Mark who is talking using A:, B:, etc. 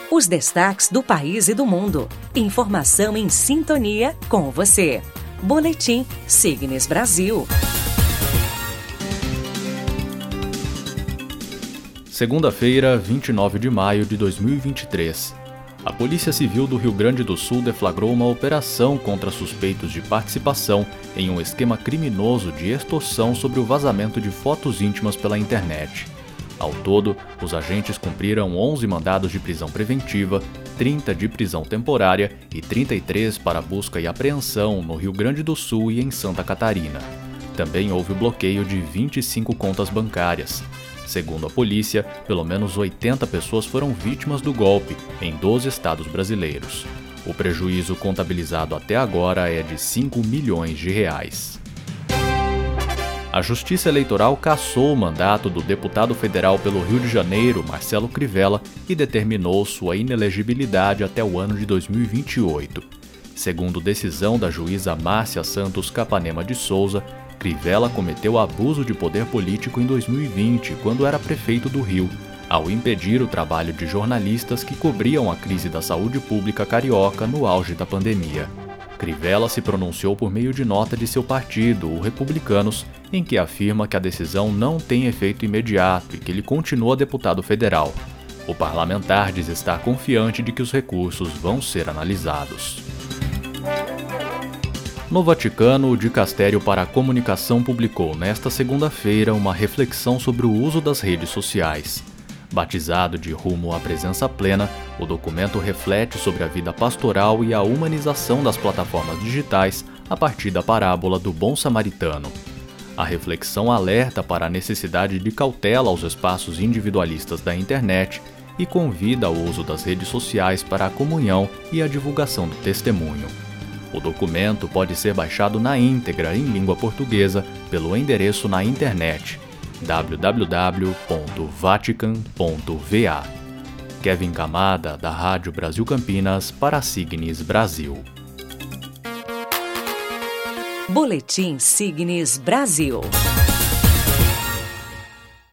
A: Os destaques do país e do mundo. Informação em sintonia com você. Boletim Signes Brasil.
B: Segunda-feira, 29 de maio de 2023. A Polícia Civil do Rio Grande do Sul deflagrou uma operação contra suspeitos de participação em um esquema criminoso de extorsão sobre o vazamento de fotos íntimas pela internet. Ao todo, os agentes cumpriram 11 mandados de prisão preventiva, 30 de prisão temporária e 33 para busca e apreensão no Rio Grande do Sul e em Santa Catarina. Também houve o bloqueio de 25 contas bancárias. Segundo a polícia, pelo menos 80 pessoas foram vítimas do golpe em 12 estados brasileiros. O prejuízo contabilizado até agora é de 5 milhões de reais. A Justiça Eleitoral cassou o mandato do deputado federal pelo Rio de Janeiro, Marcelo Crivella, e determinou sua inelegibilidade até o ano de 2028. Segundo decisão da juíza Márcia Santos Capanema de Souza, Crivella cometeu abuso de poder político em 2020, quando era prefeito do Rio, ao impedir o trabalho de jornalistas que cobriam a crise da saúde pública carioca no auge da pandemia. Crivella se pronunciou por meio de nota de seu partido, o Republicanos, em que afirma que a decisão não tem efeito imediato e que ele continua deputado federal. O parlamentar diz estar confiante de que os recursos vão ser analisados. No Vaticano, o Dicastério para a Comunicação publicou nesta segunda-feira uma reflexão sobre o uso das redes sociais. Batizado de Rumo à Presença Plena, o documento reflete sobre a vida pastoral e a humanização das plataformas digitais a partir da parábola do Bom Samaritano. A reflexão alerta para a necessidade de cautela aos espaços individualistas da internet e convida ao uso das redes sociais para a comunhão e a divulgação do testemunho. O documento pode ser baixado na íntegra em língua portuguesa pelo endereço na internet www.vatican.va. Kevin Camada, da Rádio Brasil Campinas, para a Signes Brasil.
A: Boletim Signes Brasil.